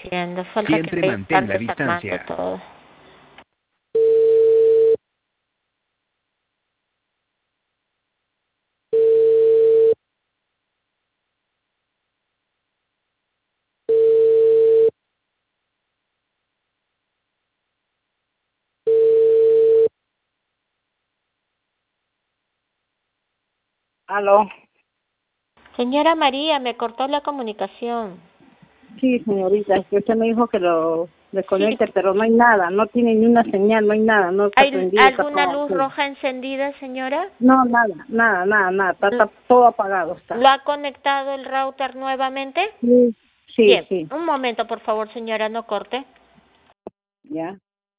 entiendo. Falta Siempre que mantén la estar desarmando distancia. todo. Aló. Señora María, me cortó la comunicación. Sí, señorita, es que usted me dijo que lo Sí. desconecte, pero no hay nada, no tiene ni una señal, no hay nada, no está ¿Hay prendido, está alguna apagado. luz roja encendida, señora? No, nada, está todo apagado está. ¿Lo ha conectado el router nuevamente? Sí, Bien, sí, un momento, por favor, señora, no corte. ya.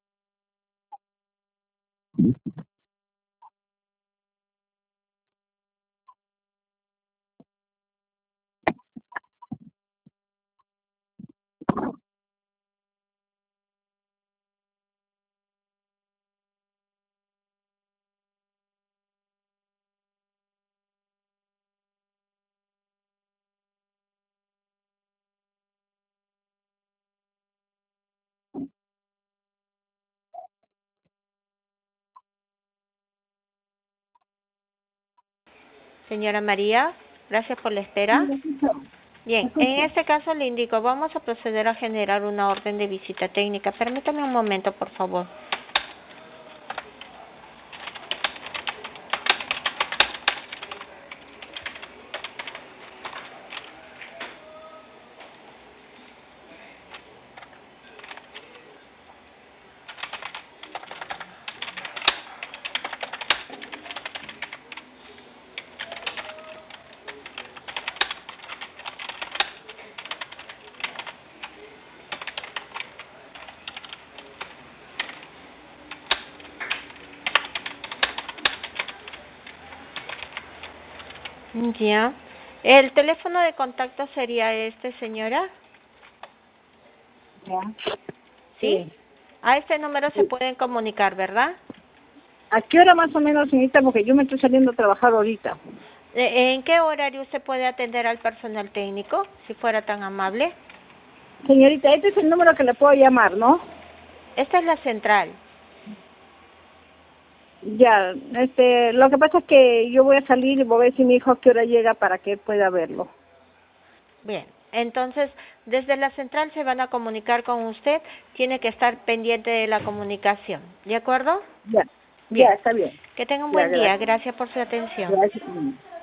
Señora María, gracias por la espera. Bien, en este caso le indico, vamos a proceder a generar una orden de visita técnica. Permítame un momento, por favor. Ya. ¿El teléfono de contacto sería este, señora? Ya. ¿Sí? Sí. A este número se pueden comunicar, ¿verdad? ¿A qué hora más o menos, señorita? Porque yo me estoy saliendo a trabajar ahorita. ¿En qué horario usted puede atender al personal técnico, si fuera tan amable? Señorita, este es el número que le puedo llamar, ¿no? Esta es la central. Ya, lo que pasa es que yo voy a salir y voy a ver si mi hijo a qué hora llega para que él pueda verlo. Bien, entonces desde la central se van a comunicar con usted, tiene que estar pendiente de la comunicación, ¿de acuerdo? Ya, Bien, está bien. que tenga un Ya, buen día, gracias. gracias por su atención. Gracias.